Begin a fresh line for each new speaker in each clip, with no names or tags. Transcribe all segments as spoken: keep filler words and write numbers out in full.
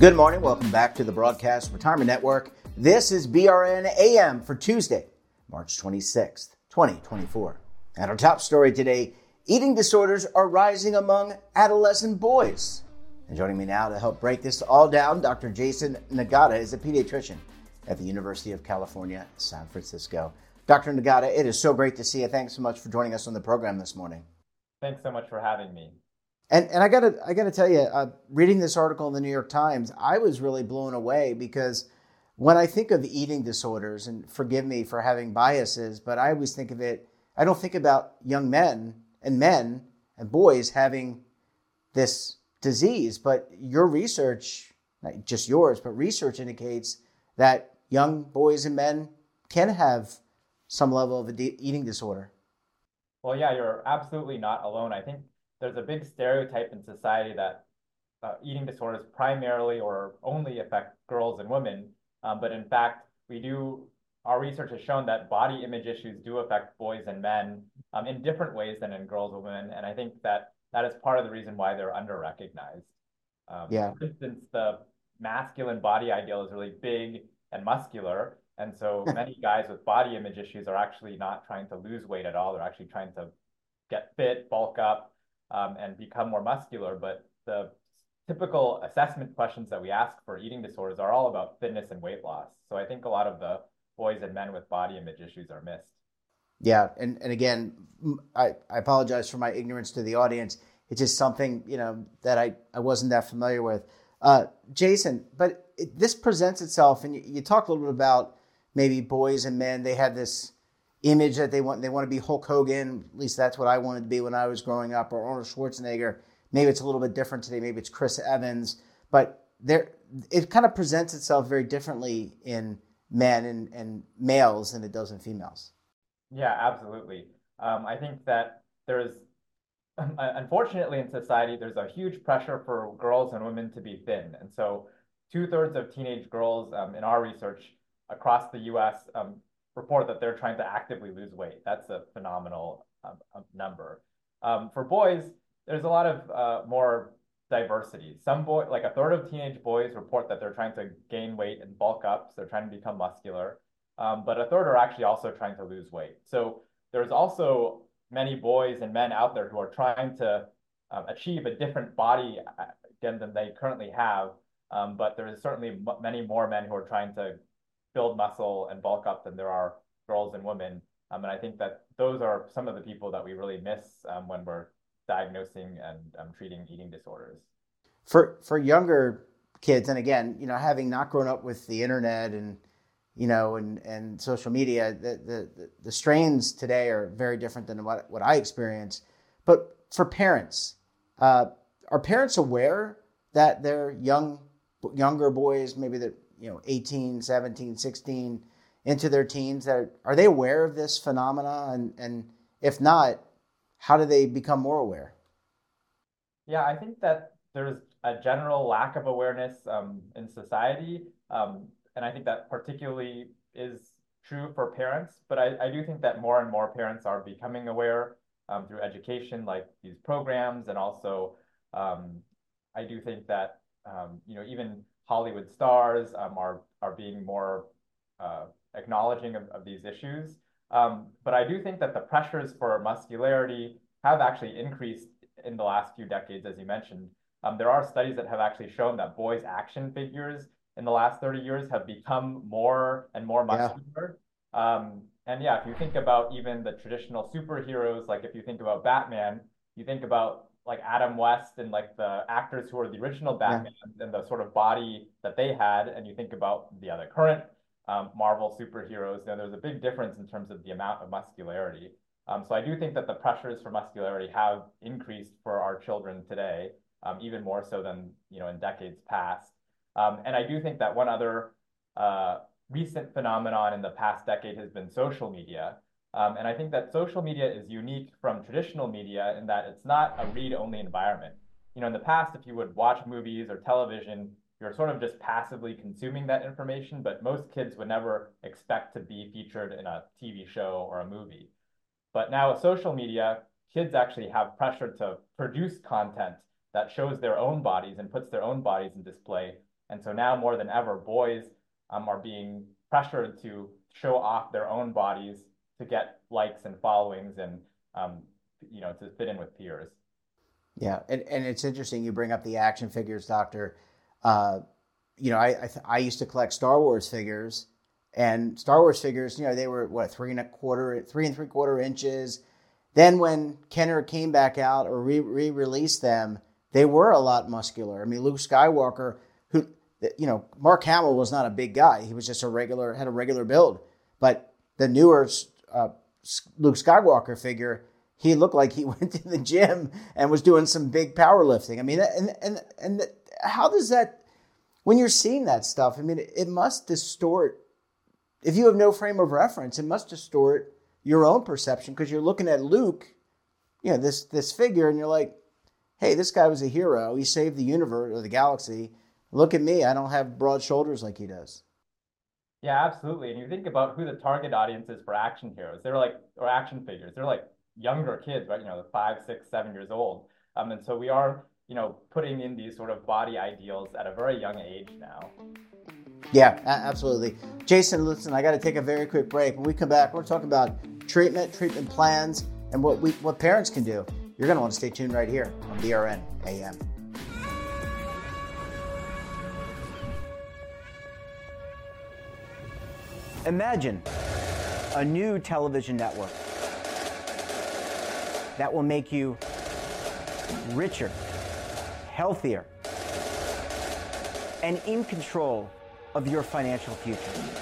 Good morning. Welcome back to the Broadcast Retirement Network. This is B R N A M for Tuesday, March twenty-sixth, twenty twenty-four. And our top story today, eating disorders are rising among adolescent boys. And joining me now to help break this all down, Doctor Jason Nagata is a pediatrician at the University of California, San Francisco. Doctor Nagata, it is so great to see you. Thanks so much for joining us on the program this morning.
Thanks so much for having me.
And and I gotta I gotta tell you, uh, reading this article in the New York Times, I was really blown away because when I think of eating disorders, and forgive me for having biases, but I always think of it, I don't think about young men and men and boys having this disease, but your research, not just yours, but research indicates that young boys and men can have some level of a de- eating disorder.
Well, yeah, you're absolutely not alone. I think there's a big stereotype in society that uh, eating disorders primarily or only affect girls and women. Um, but in fact, we do, our research has shown that body image issues do affect boys and men um, in different ways than in girls and women. And I think that that is part of the reason why they're under-recognized. Um,
Yeah.
For instance, the masculine body ideal is really big and muscular. And so many guys with body image issues are actually not trying to lose weight at all. They're actually trying to get fit, bulk up, Um, and become more muscular. But the typical assessment questions that we ask for eating disorders are all about fitness and weight loss. So I think a lot of the boys and men with body image issues are missed.
Yeah. And, and again, I, I apologize for my ignorance to the audience. It's just something, you know, that I, I wasn't that familiar with. Uh, Jason, but it, this presents itself, and you, you talked a little bit about maybe boys and men, they have this image that they want, they want to be Hulk Hogan. At least that's what I wanted to be when I was growing up, or Arnold Schwarzenegger. Maybe it's a little bit different today. Maybe it's Chris Evans, but there, it kind of presents itself very differently in men and, and males than it does in females.
Yeah, absolutely. Um, I think that there's, unfortunately in society, there's a huge pressure for girls and women to be thin. And so two thirds of teenage girls um, in our research across the U S um, report that they're trying to actively lose weight. That's a phenomenal um, number. Um, for boys, there's a lot of uh, more diversity. Some boy, like a third of teenage boys report that they're trying to gain weight and bulk up, so they're trying to become muscular. Um, but a third are actually also trying to lose weight. So there's also many boys and men out there who are trying to um, achieve a different body again than they currently have. Um, but there's certainly m- many more men who are trying to build muscle and bulk up than there are girls and women. Um, and I think that those are some of the people that we really miss um, when we're diagnosing and um, treating eating disorders.
For for younger kids, and again, you know, having not grown up with the internet and, you know, and, and social media, the, the, the strains today are very different than what, what I experienced. But for parents, uh, are parents aware that their young younger boys, maybe that, you know, eighteen, seventeen, sixteen, into their teens, that are, are they aware of this phenomena? And, and if not, how do they become more aware?
Yeah, I think that there's a general lack of awareness um, in society. Um, and I think that particularly is true for parents. But I, I do think that more and more parents are becoming aware um, through education, like these programs. And also, um, I do think that, um, you know, even Hollywood stars um, are are being more uh, acknowledging of, of these issues. Um, but I do think that the pressures for muscularity have actually increased in the last few decades, as you mentioned. Um, there are studies that have actually shown that boys' action figures in the last thirty years have become more and more
Yeah.
muscular. Um, and yeah, if you think about even the traditional superheroes, like if you think about Batman, you think about like Adam West and like the actors who were the original
Yeah.
Batman and the sort of body that they had, and you think about the other current um, Marvel superheroes, you know, there's a big difference in terms of the amount of muscularity. Um, so I do think that the pressures for muscularity have increased for our children today, um, even more so than, you know, in decades past. Um, and I do think that one other uh, recent phenomenon in the past decade has been social media. Um, and I think that social media is unique from traditional media in that it's not a read-only environment. You know, in the past, if you would watch movies or television, you're sort of just passively consuming that information, but most kids would never expect to be featured in a T V show or a movie. But now with social media, kids actually have pressure to produce content that shows their own bodies and puts their own bodies in display. And so now more than ever, boys um, are being pressured to show off their own bodies to get likes and followings and, um, you know, to fit in with peers.
Yeah, and, and it's interesting you bring up the action figures, Doctor. Uh, you know, I I, th- I used to collect Star Wars figures, and Star Wars figures, you know, they were what three and a quarter, three and three quarter inches. Then when Kenner came back out or re re-released them, they were a lot muscular. I mean, Luke Skywalker, who, you know, Mark Hamill was not a big guy. He was just a regular, had a regular build. But the newer uh, Luke Skywalker figure, he looked like he went to the gym and was doing some big powerlifting. I mean, and and and how does that, when you're seeing that stuff, I mean, it, it must distort. If you have no frame of reference, it must distort your own perception, because you're looking at Luke, you know, this this figure, and you're like, hey, this guy was a hero. He saved the universe or the galaxy. Look at me. I don't have broad shoulders like he does.
Yeah, absolutely. And you think about who the target audience is for action heroes. They're like, or action figures. They're like younger kids, right? You know, five, six, seven years old. Um, and so we are, you know, putting in these sort of body ideals at a very young age now.
Yeah, absolutely. Jason, listen, I got to take a very quick break. When we come back, we're talking about treatment, treatment plans, and what we what parents can do. You're going to want to stay tuned right here on B R N A M. Imagine a new television network that will make you richer, healthier, and in control of your financial future.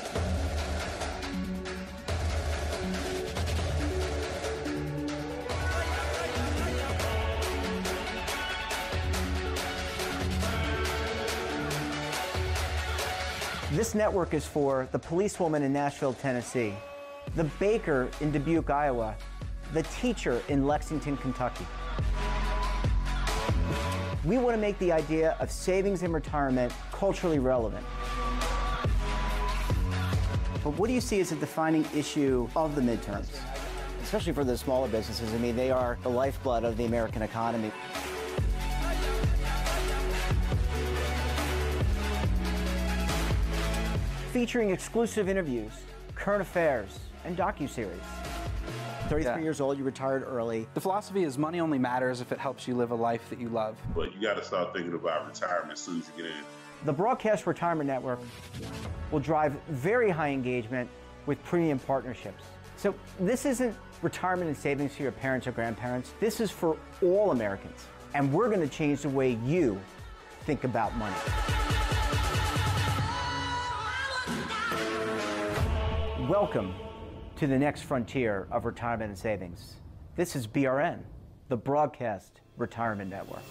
This network is for the policewoman in Nashville, Tennessee, the baker in Dubuque, Iowa, the teacher in Lexington, Kentucky. We want to make the idea of savings and retirement culturally relevant. But what do you see as a defining issue of the midterms, especially for the smaller businesses? I mean, they are the lifeblood of the American economy. Featuring exclusive interviews, current affairs, and docuseries. thirty-three yeah. years old, you retired early.
The philosophy is money only matters if it helps you live a life that you love.
But you got to start thinking about retirement as soon as you get in.
The Broadcast Retirement Network will drive very high engagement with premium partnerships. So this isn't retirement and savings for your parents or grandparents. This is for all Americans. And we're going to change the way you think about money. Welcome to the next frontier of retirement and savings. This is B R N, the Broadcast Retirement Network.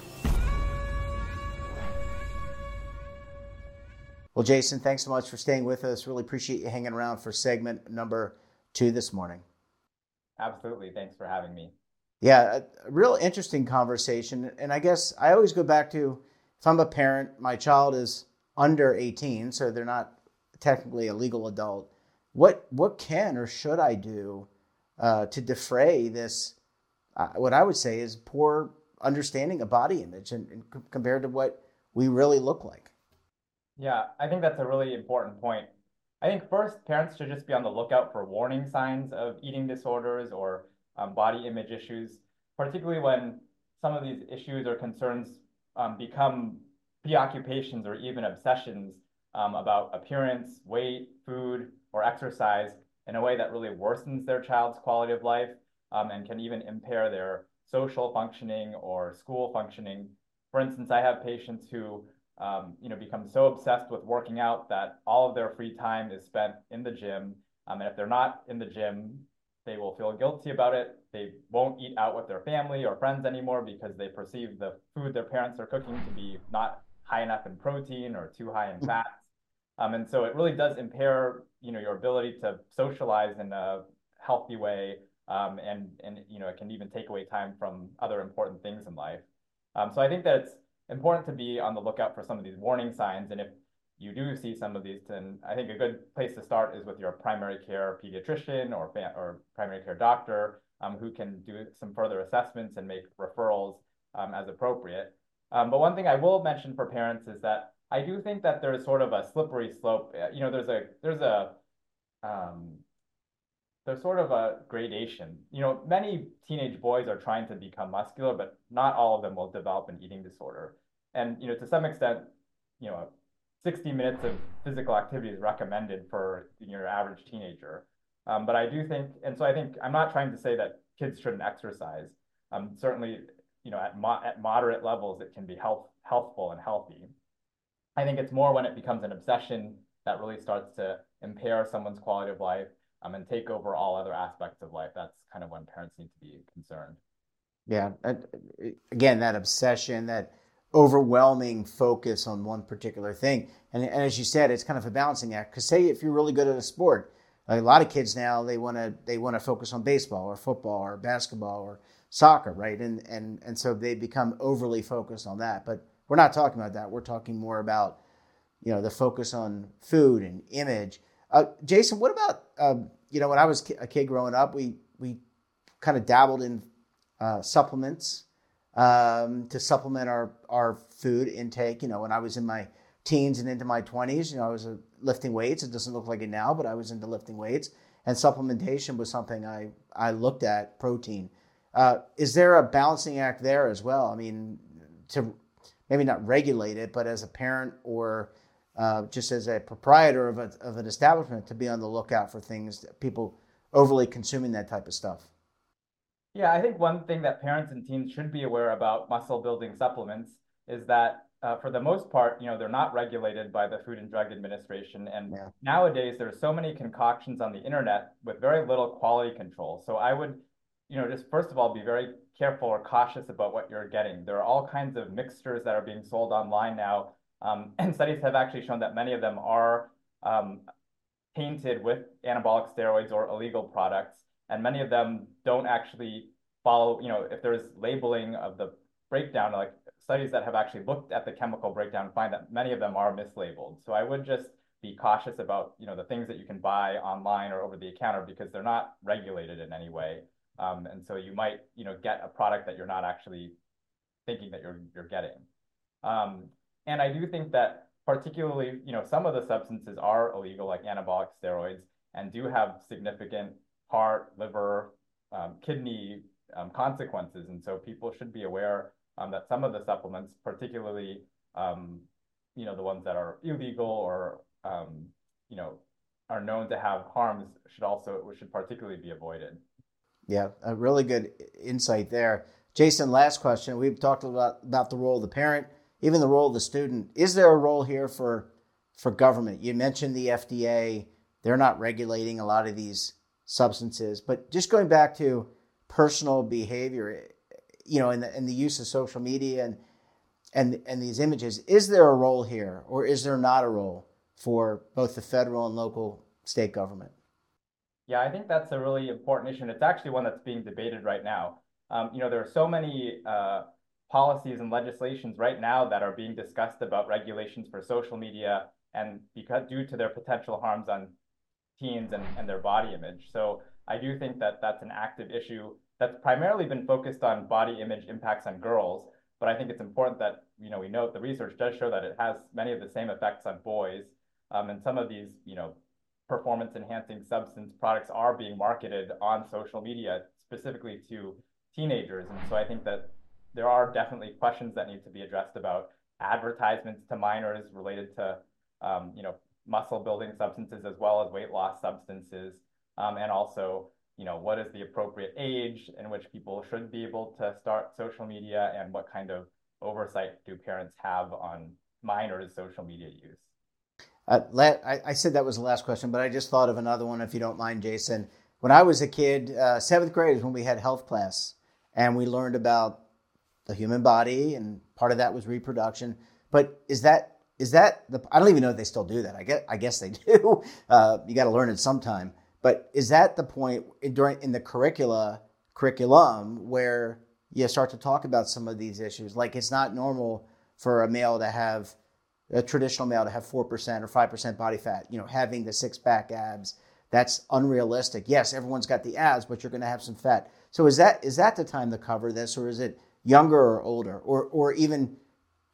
Well, Jason, thanks so much for staying with us. Really appreciate you hanging around for segment number two this morning.
Absolutely. Thanks for having me.
Yeah, a, a real interesting conversation. And I guess I always go back to, if I'm a parent, my child is under eighteen, so they're not technically a legal adult. What what can or should I do uh, to defray this, uh, what I would say is poor understanding of body image and, and c- compared to what we really look like?
Yeah, I think that's a really important point. I think first, parents should just be on the lookout for warning signs of eating disorders or um, body image issues, particularly when some of these issues or concerns um, become preoccupations or even obsessions um, about appearance, weight, food, or exercise in a way that really worsens their child's quality of life um, and can even impair their social functioning or school functioning. For instance, I have patients who um, you know, become so obsessed with working out that all of their free time is spent in the gym. Um, and if they're not in the gym, they will feel guilty about it. They won't eat out with their family or friends anymore because they perceive the food their parents are cooking to be not high enough in protein or too high in fats. Um, and so it really does impair, you know, your ability to socialize in a healthy way. Um, and, and, you know, it can even take away time from other important things in life. Um, so I think that it's important to be on the lookout for some of these warning signs. And if you do see some of these, then I think a good place to start is with your primary care pediatrician or, or primary care doctor um, who can do some further assessments and make referrals um, as appropriate. Um, but one thing I will mention for parents is that I do think that there's sort of a slippery slope. Uh, You know, there's a there's a um, there's sort of a gradation. You know, many teenage boys are trying to become muscular, but not all of them will develop an eating disorder. And, you know, to some extent, you know, sixty minutes of physical activity is recommended for your average teenager. Um, but I do think, and so I think I'm not trying to say that kids shouldn't exercise. Um, certainly, you know, at mo at moderate levels, it can be health healthful and healthy. I think it's more when it becomes an obsession that really starts to impair someone's quality of life, um, and take over all other aspects of life. That's kind of when parents need to be concerned.
Yeah. Again, that obsession, that overwhelming focus on one particular thing. And, and as you said, it's kind of a balancing act. Because say if you're really good at a sport, like a lot of kids now, they want to they want to focus on baseball or football or basketball or soccer, right? And and and so they become overly focused on that. But we're not talking about that. We're talking more about, you know, the focus on food and image. Uh, Jason, what about, um, you know, when I was a kid growing up, we we kind of dabbled in uh, supplements um, to supplement our, our food intake. You know, when I was in my teens and into my twenties, you know, I was uh, lifting weights. It doesn't look like it now, but I was into lifting weights. And supplementation was something I, I looked at, protein. Uh, is there a balancing act there as well? I mean, to maybe not regulate it, but as a parent or uh, just as a proprietor of, a, of an establishment, to be on the lookout for things, people overly consuming that type of stuff.
Yeah, I think one thing that parents and teens should be aware about muscle building supplements is that uh, for the most part, you know, they're not regulated by the Food and Drug Administration. And
Yeah.
nowadays there's so many concoctions on the internet with very little quality control. So I would, you know, just first of all, be very careful or cautious about what you're getting. There are all kinds of mixtures that are being sold online now. Um, and studies have actually shown that many of them are um, tainted with anabolic steroids or illegal products. And many of them don't actually follow, you know, if there's labeling of the breakdown, like studies that have actually looked at the chemical breakdown find that many of them are mislabeled. So I would just be cautious about, you know, the things that you can buy online or over the counter because they're not regulated in any way. Um, and so you might, you know, get a product that you're not actually thinking that you're you're getting. Um, and I do think that particularly, you know, some of the substances are illegal, like anabolic steroids, and do have significant heart, liver, um, kidney um, consequences. And so people should be aware um, that some of the supplements, particularly, um, you know, the ones that are illegal or, um, you know, are known to have harms should also, should particularly be avoided.
Yeah, a really good insight there. Jason, last question. We've talked a lot about the role of the parent, even the role of the student. Is there a role here for for government? You mentioned the F D A. They're not regulating a lot of these substances, but just going back to personal behavior, you know, and the, and the use of social media and and and these images, is there a role here, or is there not a role for both the federal and local state government?
Yeah, I think that's a really important issue, and it's actually one that's being debated right now. Um, you know, there are so many uh, policies and legislations right now that are being discussed about regulations for social media, and because due to their potential harms on teens and, and their body image. So I do think that that's an active issue that's primarily been focused on body image impacts on girls. But I think it's important that, you know, we note the research does show that it has many of the same effects on boys. Um, and some of these, you know, performance enhancing substance products are being marketed on social media specifically to teenagers. And so I think that there are definitely questions that need to be addressed about advertisements to minors related to, um, you know, muscle building substances as well as weight loss substances. Um, and also, you know, what is the appropriate age in which people should be able to start social media, and what kind of oversight do parents have on minors' social media use?
Uh, I, I said that was the last question, but I just thought of another one, if you don't mind, Jason. When I was a kid, uh, seventh grade is when we had health class, and we learned about the human body, and part of that was reproduction. But is that is that the? I don't even know if they still do that. I guess I guess they do. Uh, you got to learn it sometime. But is that the point in, during in the curricula curriculum where you start to talk about some of these issues? Like, it's not normal for a male to have a traditional male to have four percent or five percent body fat, you know, having the six pack abs. That's unrealistic. Yes, everyone's got the abs, but you're going to have some fat. So is that is that the time to cover this, or is it younger or older, or or even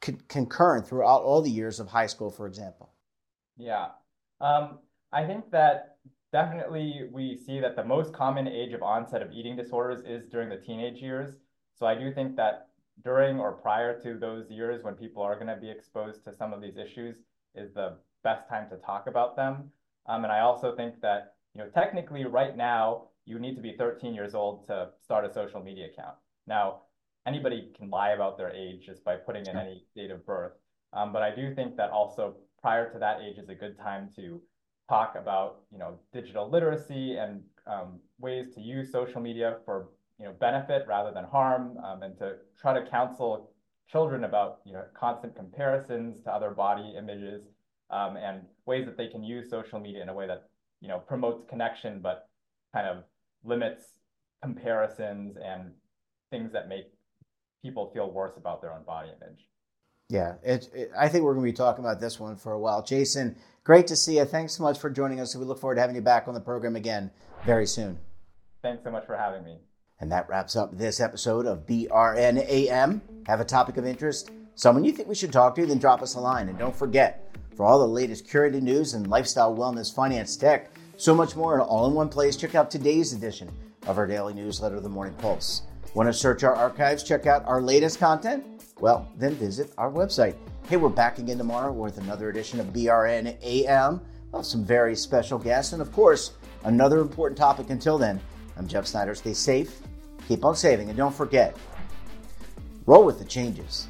con- concurrent throughout all the years of high school, for example?
Yeah, um, I think that definitely we see that the most common age of onset of eating disorders is during the teenage years. So I do think that during or prior to those years when people are going to be exposed to some of these issues is the best time to talk about them. Um, and I also think that, you know, technically right now, you need to be thirteen years old to start a social media account. Now, anybody can lie about their age just by putting in any date of birth. Um, but I do think that also prior to that age is a good time to talk about, you know, digital literacy and um, ways to use social media for, you know, benefit rather than harm, um, and to try to counsel children about, you know, constant comparisons to other body images, um, and ways that they can use social media in a way that, you know, promotes connection, but kind of limits comparisons and things that make people feel worse about their own body image.
Yeah, it, it, I think we're going to be talking about this one for a while. Jason, great to see you. Thanks so much for joining us. We look forward to having you back on the program again very soon.
Thanks so much for having me.
And that wraps up this episode of B R N A M. Have a topic of interest? Someone you think we should talk to? Then drop us a line. And don't forget, for all the latest curated news and lifestyle, wellness, finance, tech, so much more, and all in one place, check out today's edition of our daily newsletter, The Morning Pulse. Want to search our archives, check out our latest content? Well, then visit our website. Hey, we're back again tomorrow with another edition of B R N A M. We'll have some very special guests, and of course, another important topic. Until then, I'm Jeff Snyder. Stay safe, keep on saving, and don't forget, roll with the changes.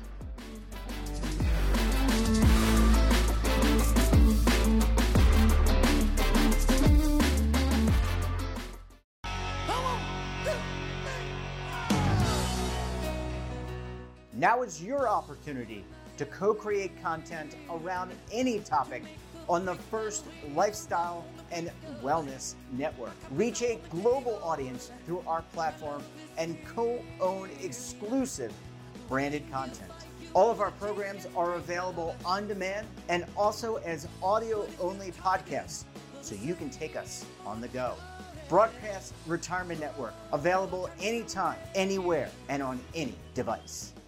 Now is your opportunity to co-create content around any topic on the First Lifestyle and Wellness Network. Reach a global audience through our platform and co-own exclusive branded content. All of our programs are available on demand and also as audio-only podcasts, so you can take us on the go. Broadcast Retirement Network, available anytime, anywhere, and on any device.